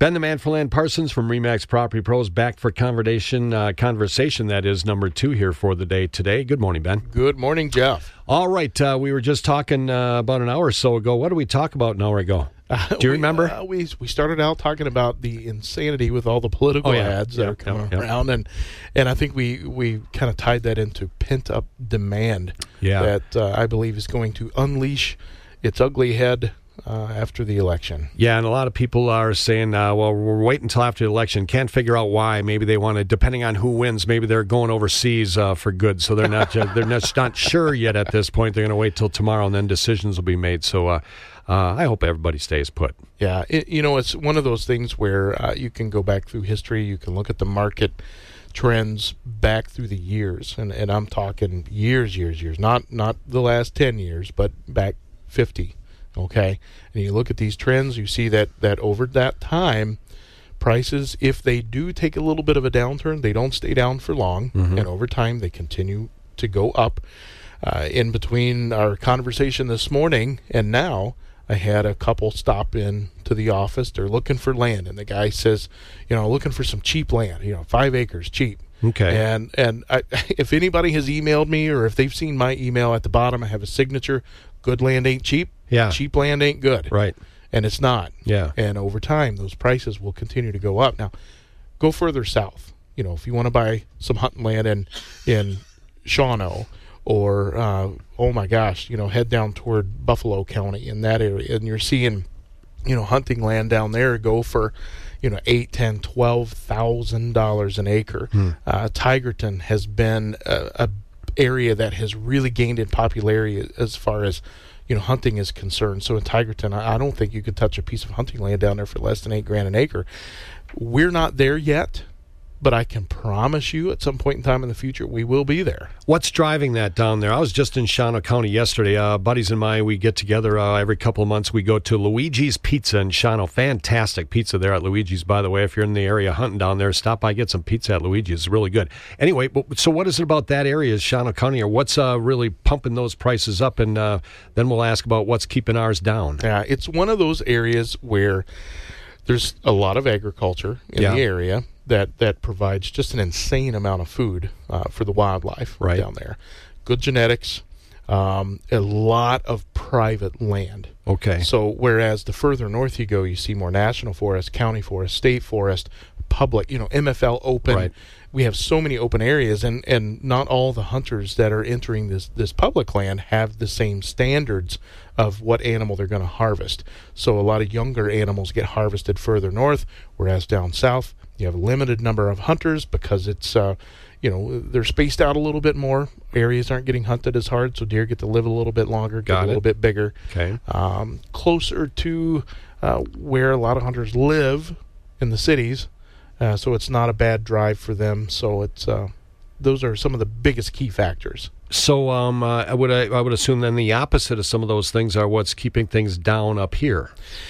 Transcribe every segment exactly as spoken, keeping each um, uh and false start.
Ben the Man for Land Parsons from Remax Property Pros back for conversation, uh, conversation that is number two here for the day today. Good morning, Ben. Good morning, Jeff. All right, uh, we were just talking uh, about an hour or so ago. What did we talk about an hour ago? Uh, Do you we, remember? Uh, we we started out talking about the insanity with all the political oh, yeah. ads that yeah, are coming yeah, around, yeah. and and I think we, we kind of tied that into pent up demand Yeah. that uh, I believe is going to unleash its ugly head uh, after the election. Yeah, and a lot of people are saying, uh, well, we're waiting until after the election. Can't figure out why. Maybe they want to, depending on who wins, maybe they're going overseas uh, for good. So they're not just, they're just not sure yet at this point. They're going to wait till tomorrow, and then decisions will be made. So uh, uh, I hope everybody stays put. Yeah, it, you know, it's one of those things where uh, you can go back through history. You can look at the market trends back through the years, and, and I'm talking years, years, years, not not the last ten years, but back fifty. Okay, and you look at these trends, you see that, that over that time, prices, if they do take a little bit of a downturn, they don't stay down for long, Mm-hmm. and over time they continue to go up. Uh, in between our conversation this morning and now, I had a couple stop in to the office. They're looking for land, and the guy says, you know, looking for some cheap land, you know, five acres, cheap. Okay. And and I, if anybody has emailed me or if they've seen my email at the bottom, I have a signature. Good land ain't cheap. Yeah. Cheap land ain't good. Right. And it's not. Yeah. And over time, those prices will continue to go up. Now, go further south. You know, if you want to buy some hunting land in in Shawano, or uh, oh my gosh, you know, head down toward Buffalo County in that area, and you're seeing, you know, hunting land down there go for, you know, eight, ten, twelve thousand dollars an acre. Hmm. Uh, Tigerton has been a, a area that has really gained in popularity as far as, you know, hunting is concerned. So in Tigerton, I, I don't think you could touch a piece of hunting land down there for less than eight grand an acre. We're not there yet, but I can promise you at some point in time in the future, we will be there. What's driving that down there? I was just in Shawano County yesterday. Uh, buddies and I, we get together uh, every couple of months. We go to Luigi's Pizza in Shawano. Fantastic pizza there at Luigi's, by the way. If you're in the area hunting down there, stop by, get some pizza at Luigi's. It's really good. Anyway, but, so what is it about that area, Shawano County, or what's uh, really pumping those prices up? And uh, then we'll ask about what's keeping ours down. Yeah, it's one of those areas where there's a lot of agriculture in Yeah. the area that, that provides just an insane amount of food uh, for the wildlife Right. down there. Good genetics, um, a lot of private land. Okay. So whereas the further north you go, you see more national forest, county forest, state forest, public, you know, M F L open. Right. We have so many open areas, and, and not all the hunters that are entering this, this public land have the same standards of what animal they're going to harvest. So a lot of younger animals get harvested further north, whereas down south you have a limited number of hunters because it's, uh, you know, they're spaced out a little bit more. Areas aren't getting hunted as hard, so deer get to live a little bit longer, get Got a it. little bit bigger. Okay. Um, closer to uh, where a lot of hunters live in the cities, uh, so it's not a bad drive for them. So it's uh, those are some of the biggest key factors. So um, uh, I would I, I would assume then the opposite of some of those things are what's keeping things down up here.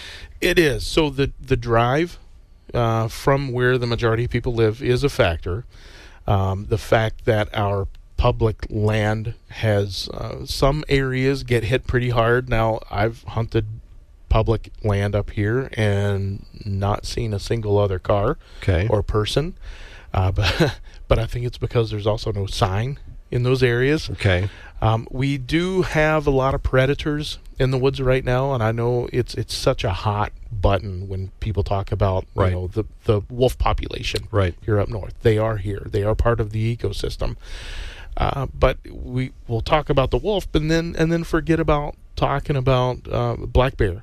It is. So the the drive uh, from where the majority of people live is a factor. Um, the fact that our public land has uh, some areas get hit pretty hard. Now, I've hunted public land up here and not seen a single other car Okay. or person. Uh, but but I think it's because there's also no sign in those areas. Okay. Um, we do have a lot of predators in the woods right now, and I know it's it's such a hot button when people talk about Right. you know the the wolf population Right. here up north. They are here. They are part of the ecosystem. Uh, but we will talk about the wolf, and then and then forget about talking about uh, black bear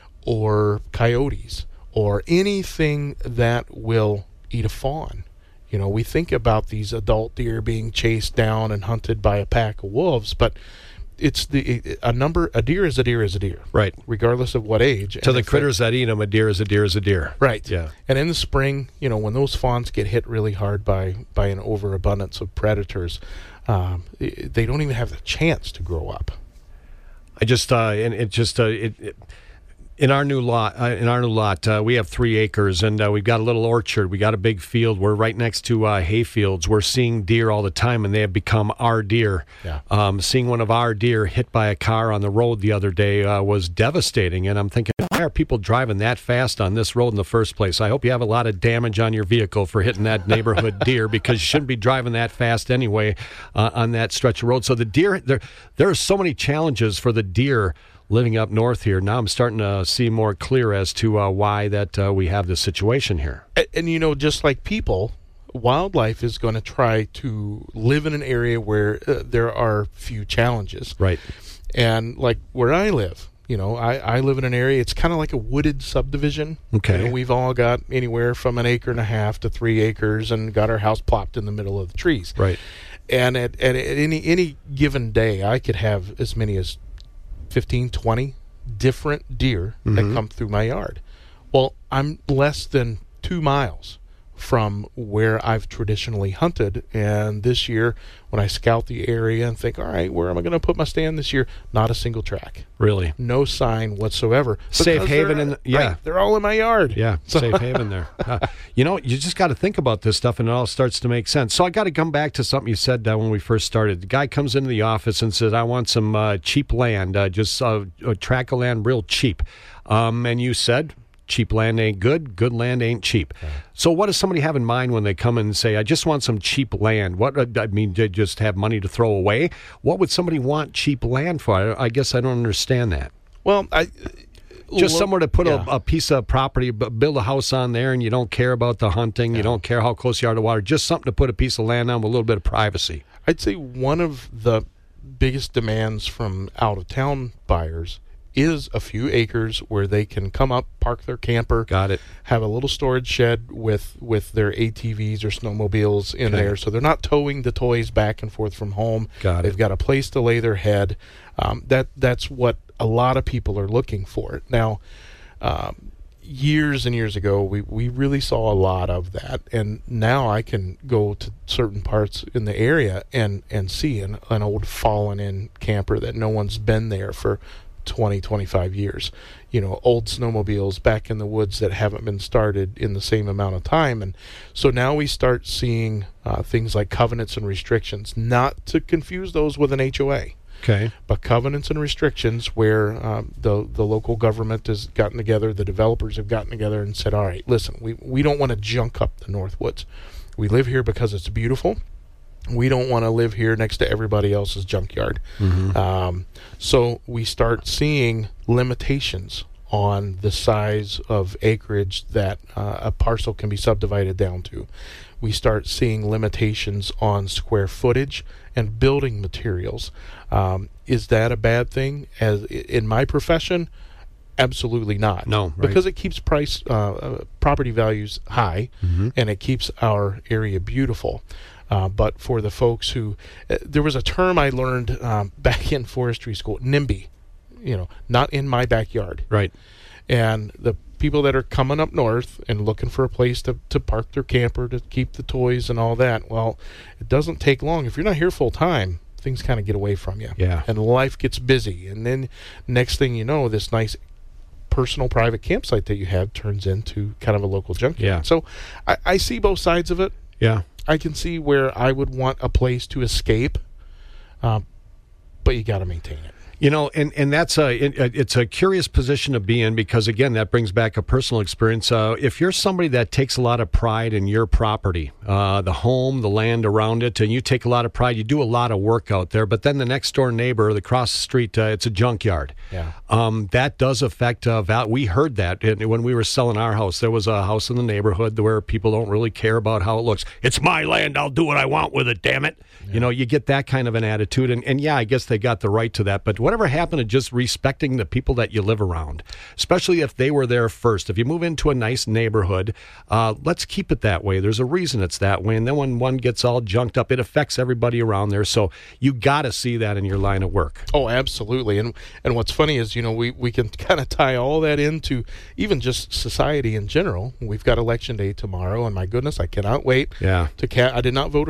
or coyotes or anything that will eat a fawn. You know, we think about these adult deer being chased down and hunted by a pack of wolves, but it's the a number. A deer is a deer is a deer, Right. regardless of what age. To And the if critters that eat them, a deer is a deer is a deer. Right. Yeah. And in the spring, you know, when those fawns get hit really hard by, by an overabundance of predators, um, i- they don't even have the chance to grow up. I just uh, and it just uh, it, it In our new lot, uh, in our new lot, uh, we have three acres, and uh, we've got a little orchard. We got a big field. We're right next to uh, hay fields. We're seeing deer all the time, and they have become our deer. Yeah. Um, seeing one of our deer hit by a car on the road the other day uh, was devastating, and I'm thinking, why are people driving that fast on this road in the first place? I hope you have a lot of damage on your vehicle for hitting that neighborhood deer, because you shouldn't be driving that fast anyway uh, on that stretch of road. So the deer, there, there are so many challenges for the deer living up north here. Now I'm starting to see more clear as to uh, why that uh, we have this situation here. And, and, you know, just like people, wildlife is going to try to live in an area where uh, there are few challenges. Right. And like where I live, you know, I, I live in an area, it's kind of like a wooded subdivision. Okay. You know, we've all got anywhere from an acre and a half to three acres and got our house plopped in the middle of the trees. Right. And at, at any any given day, I could have as many as fifteen, twenty different deer mm-hmm. that come through my yard. Well, I'm less than two miles from where I've traditionally hunted, and this year when I scout the area and think, all right, where am I going to put my stand this year? Not a single track. Really? No sign whatsoever. Safe haven in the, yeah. Right, they're all in my yard. Yeah, So- safe haven there. Uh, you know, you just got to think about this stuff, and it all starts to make sense. So I got to come back to something you said uh, when we first started. The guy comes into the office and says, I want some uh, cheap land, uh, just uh, a tract of land real cheap. Um, and you said, cheap land ain't good, good land ain't cheap. Yeah. So what does somebody have in mind when they come in and say, I just want some cheap land? What, uh, I mean, they just have money to throw away? What would somebody want cheap land for? I, I guess I don't understand that. Well, I... Just well, somewhere to put yeah. a, a piece of property, b- build a house on there, and you don't care about the hunting, yeah. you don't care how close you are to water, just something to put a piece of land on with a little bit of privacy. I'd say one of the biggest demands from out-of-town buyers is a few acres where they can come up, park their camper, Got it. have a little storage shed with, with their A T Vs or snowmobiles in Okay. there, so they're not towing the toys back and forth from home. Got it. They've got a place to lay their head. Um, that that's what a lot of people are looking for. Now, um, years and years ago, we, we really saw a lot of that, and now I can go to certain parts in the area and, and see an, an old fallen-in camper that no one's been there for twenty, twenty-five years. You know, old snowmobiles back in the woods that haven't been started in the same amount of time. And so now we start seeing uh, things like covenants and restrictions, not to confuse those with an H O A. Okay. But covenants and restrictions where um, the the local government has gotten together, the developers have gotten together and said, all right, listen, we, we don't want to junk up the North Woods. We live here because it's beautiful. We don't want to live here next to everybody else's junkyard. Mm-hmm. Um, so we start seeing limitations on the size of acreage that uh, a parcel can be subdivided down to. We start seeing limitations on square footage and building materials. Um, is that a bad thing? As in my profession, absolutely not. No, right. Because it keeps price uh, uh, property values high, mm-hmm. and it keeps our area beautiful. Uh, but for the folks who, uh, there was a term I learned um, back in forestry school, NIMBY, you know, not in my backyard. Right. And the people that are coming up north and looking for a place to, to park their camper, to keep the toys and all that, well, it doesn't take long. If you're not here full time, things kind of get away from you. Yeah. And life gets busy. And then next thing you know, this nice personal private campsite that you have turns into kind of a local junkyard. Yeah. So I, I see both sides of it. Yeah. I can see where I would want a place to escape, uh, but you got to maintain it. You know, and, and that's a it, it's a curious position to be in because, again, that brings back a personal experience. Uh, if you're somebody that takes a lot of pride in your property, uh, the home, the land around it, and you take a lot of pride, you do a lot of work out there, but then the next door neighbor, the across the street, uh, it's a junkyard. Yeah. Um, that does affect uh, val- we heard that when we were selling our house. There was a house in the neighborhood where people don't really care about how it looks. It's my land. I'll do what I want with it, damn it. Yeah. You know, you get that kind of an attitude. And, and yeah, I guess they got the right to that. But whatever happened to just respecting the people that you live around, especially if they were there first? If you move into a nice neighborhood, uh, let's keep it that way. There's a reason it's that way. And then when one gets all junked up, it affects everybody around there. So you got to see that in your line of work. Oh, absolutely. And and what's funny is, you know, we, we can kind of tie all that into even just society in general. We've got election day tomorrow, and my goodness, I cannot wait. Yeah. To ca- I did not vote early.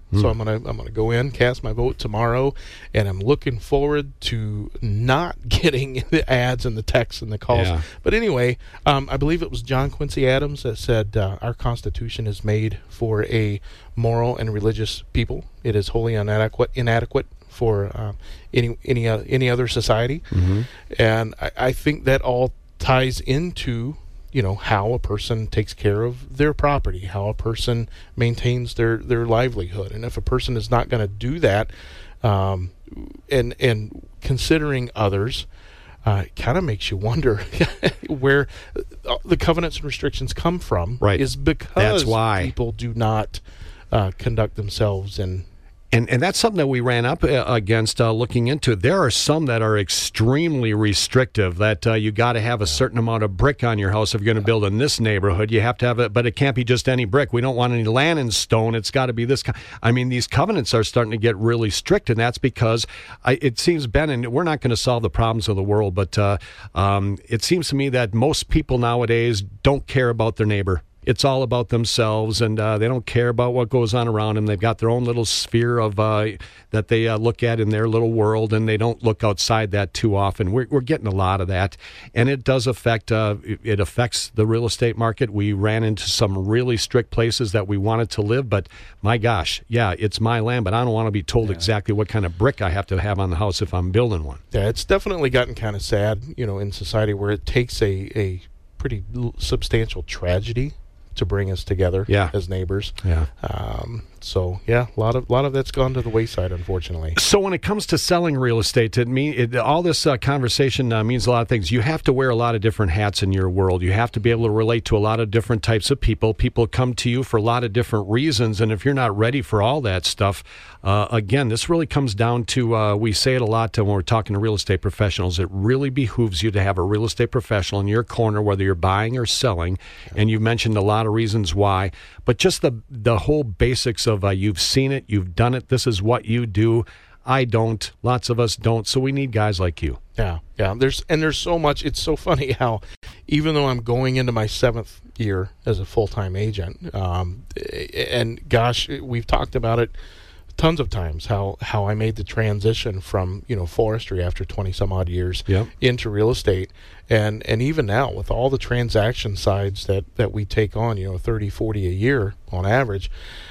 Mm. So I'm gonna I'm gonna go in, cast my vote tomorrow, and I'm looking forward to not getting the ads and the texts and the calls. Yeah. But anyway, um, I believe it was John Quincy Adams that said uh, our Constitution is made for a moral and religious people. It is wholly inadequate inadequate for uh, any any uh, any other society. Mm-hmm. And I, I think that all ties into, you know, how a person takes care of their property, how a person maintains their, their livelihood. And if a person is not going to do that, um, and and considering others, uh, it kind of makes you wonder where the covenants and restrictions come from. Right. Is because That's why. people do not uh, conduct themselves in. And and that's something that we ran up uh, against uh, looking into. There are some that are extremely restrictive, that uh, you got to have a certain amount of brick on your house if you're going to build in this neighborhood. You have to have it, but it can't be just any brick. We don't want any land and stone. It's got to be this kind. I mean, these covenants are starting to get really strict, and that's because I, it seems, Ben, and we're not going to solve the problems of the world, but uh, um, it seems to me that most people nowadays don't care about their neighbor. It's all about themselves, and uh, they don't care about what goes on around them. They've got their own little sphere of uh, that they uh, look at in their little world, and they don't look outside that too often. We're, we're getting a lot of that, and it does affect. Uh, it affects the real estate market. We ran into some really strict places that we wanted to live, but my gosh, yeah, it's my land, but I don't want to be told yeah. exactly what kind of brick I have to have on the house if I'm building one. Yeah, it's definitely gotten kind of sad, you know, in society where it takes a, a pretty l- substantial tragedy to bring us together yeah. as neighbors. Yeah. Um, so yeah, a lot of lot of that's gone to the wayside, unfortunately. So when it comes to selling real estate, it mean it, all this uh, conversation uh, means a lot of things. You have to wear a lot of different hats in your world. You have to be able to relate to a lot of different types of people. People come to you for a lot of different reasons, and if you're not ready for all that stuff, uh, again, this really comes down to, uh, we say it a lot when we're talking to real estate professionals, it really behooves you to have a real estate professional in your corner, whether you're buying or selling, and you mentioned a lot of reasons why, but just the the whole basics of uh, you've seen it, you've done it, this is what you do. I don't. Lots of us don't. So we need guys like you. Yeah, yeah. There's and there's so much. It's so funny how, even though I'm going into my seventh year as a full-time agent, um, and gosh, we've talked about it tons of times, how how I made the transition from, you know, forestry after twenty some odd years yep. into real estate, and and even now with all the transaction sides that that we take on, you know, thirty, forty a year on average,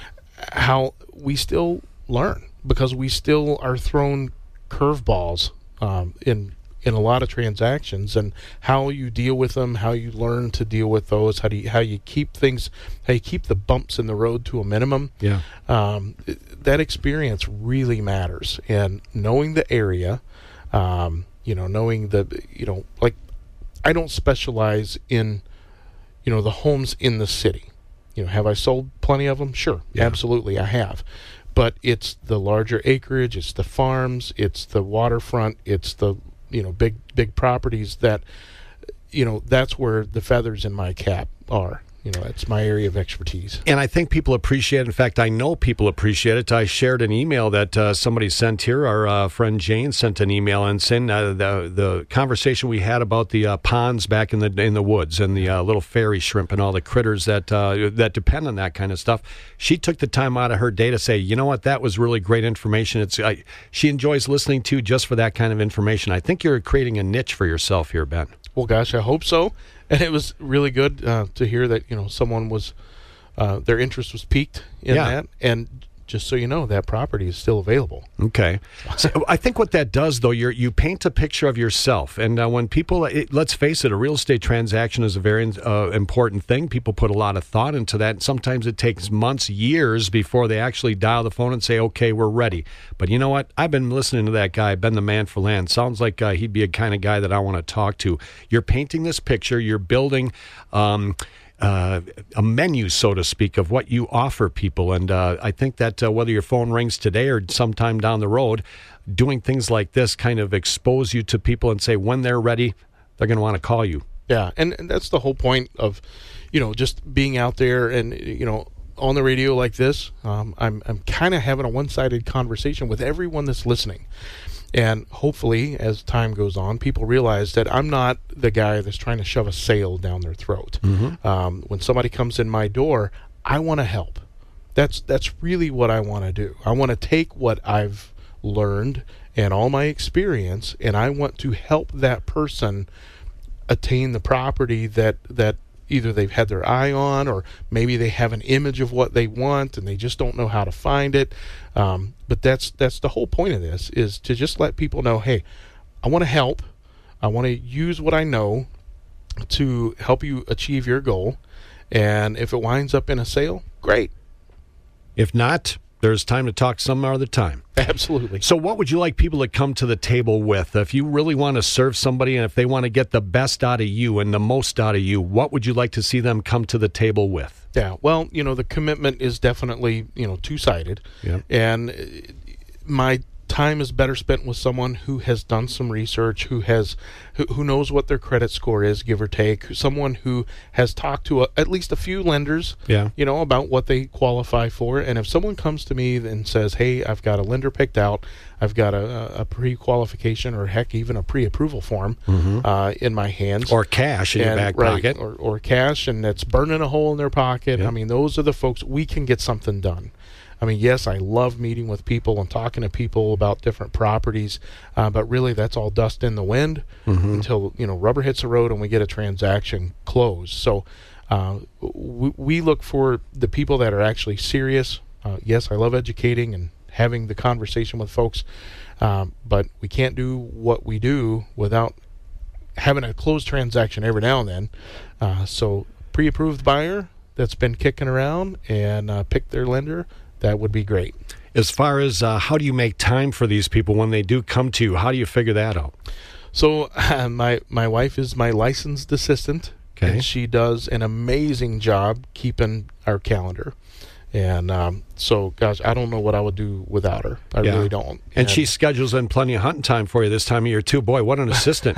how we still learn, because we still are thrown curveballs um, in in a lot of transactions, and how you deal with them, how you learn to deal with those, how do you, how you keep things, how you keep the bumps in the road to a minimum. Yeah, um, that experience really matters, and knowing the area, um, you know, knowing the, you know, like I don't specialize in, you know, the homes in the city. You know, have I sold plenty of them? Sure, yeah. absolutely, I have. But it's the larger acreage, it's the farms, it's the waterfront, it's the, you know, big big properties that, you know, that's where the feathers in my cap are. You know, it's my area of expertise. And I think people appreciate it. In fact, I know people appreciate it. I shared an email that uh, somebody sent here. Our uh, friend Jane sent an email and saying uh, the the conversation we had about the uh, ponds back in the in the woods and the uh, little fairy shrimp and all the critters that uh, that depend on that kind of stuff. She took the time out of her day to say, you know what, that was really great information. It's I, she enjoys listening to just for that kind of information. I think you're creating a niche for yourself here, Ben. Well, gosh, I hope so. And it was really good uh, to hear that, you know, someone was, uh, their interest was piqued in yeah. that. And just so you know, that property is still available. Okay. So I think what that does, though, you you paint a picture of yourself. And uh, when people, it, let's face it, a real estate transaction is a very uh, important thing. People put a lot of thought into that. And sometimes it takes months, years before they actually dial the phone and say, okay, we're ready. But you know what? I've been listening to that guy, Ben the Man for Land. Sounds like uh, he'd be a kind of guy that I want to talk to. You're painting this picture. You're building um, uh, a menu, so to speak, of what you offer people. And uh, I think that uh, whether your phone rings today or sometime down the road, doing things like this kind of expose you to people and say when they're ready, they're going to want to call you. Yeah, and, and that's the whole point of, you know, just being out there and, you know, on the radio like this. Um, I'm I'm kind of having a one-sided conversation with everyone that's listening. And hopefully, as time goes on, people realize that I'm not the guy that's trying to shove a sale down their throat. Mm-hmm. Um, when somebody comes in my door, I want to help. That's that's really what I want to do. I want to take what I've learned and all my experience, and I want to help that person attain the property that that either they've had their eye on, or maybe they have an image of what they want and they just don't know how to find it. Um, but that's that's the whole point of this, is to just let people know, hey, I want to help. I want to use what I know to help you achieve your goal. And if it winds up in a sale, great. If not, there's time to talk some other time. Absolutely. So what would you like people to come to the table with? If you really want to serve somebody and if they want to get the best out of you and the most out of you, what would you like to see them come to the table with? Yeah, well, you know, the commitment is definitely, you know, two-sided. Yeah. And uh, my time is better spent with someone who has done some research, who has who, who knows what their credit score is, give or take, someone who has talked to a, at least a few lenders, yeah. you know, about what they qualify for. And if someone comes to me and says, hey, I've got a lender picked out, I've got a, a pre-qualification, or heck, even a pre-approval form mm-hmm. uh, in my hands. Or cash in and, your back right, pocket. Or, or cash, and it's burning a hole in their pocket. Yeah. I mean, those are the folks, we can get something done. I mean, yes, I love meeting with people and talking to people about different properties, uh, but really that's all dust in the wind mm-hmm. until, you know, rubber hits the road and we get a transaction closed. So uh, we, we look for the people that are actually serious. Uh, yes, I love educating and having the conversation with folks, um, but we can't do what we do without having a closed transaction every now and then. Uh, so pre-approved buyer that's been kicking around and uh, picked their lender, that would be great. As far as uh, how do you make time for these people when they do come to you, how do you figure that out? So uh, my my wife is my licensed assistant, okay. and she does an amazing job keeping our calendar. And um, so, gosh, I don't know what I would do without her. I yeah. really don't. And, and she schedules in plenty of hunting time for you this time of year, too. Boy, what an assistant.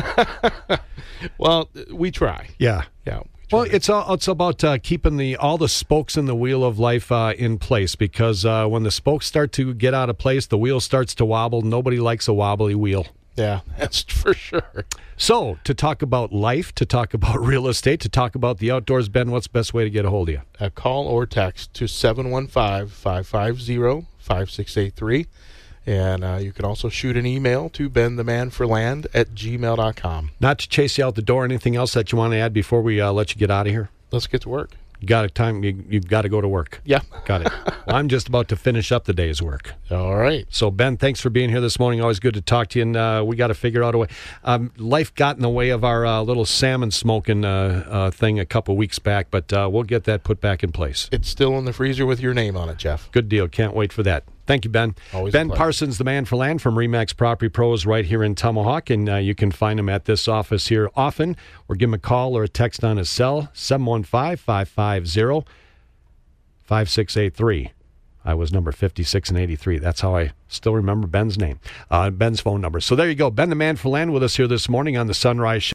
Well, we try. Yeah. Yeah. Well, it's all, it's about uh, keeping the all the spokes in the wheel of life uh, in place, because uh, when the spokes start to get out of place, the wheel starts to wobble. Nobody likes a wobbly wheel. Yeah, that's for sure. So, to talk about life, to talk about real estate, to talk about the outdoors, Ben, what's the best way to get a hold of you? A call or text to seven one five, five five zero, five six eight three. And uh, you can also shoot an email to benthemanforland at gmail dot com. Not to chase you out the door, anything else that you want to add before we uh, let you get out of here? Let's get to work. You got a time, you, you've got to go to work. Yeah. Got it. Well, I'm just about to finish up the day's work. All right. So, Ben, thanks for being here this morning. Always good to talk to you, and uh, we got to figure out a way. Um, life got in the way of our uh, little salmon smoking uh, uh, thing a couple weeks back, but uh, we'll get that put back in place. It's still in the freezer with your name on it, Jeff. Good deal. Can't wait for that. Thank you, Ben. Always Ben a pleasure. Parsons, the man for land from RE/MAX Property Pros right here in Tomahawk, and uh, you can find him at this office here often, or give him a call or a text on his cell, seven one five, five five zero, five six eight three. I was number fifty-six and eighty-three. That's how I still remember Ben's name, uh, Ben's phone number. So there you go. Ben, the man for land, with us here this morning on the Sunrise Show.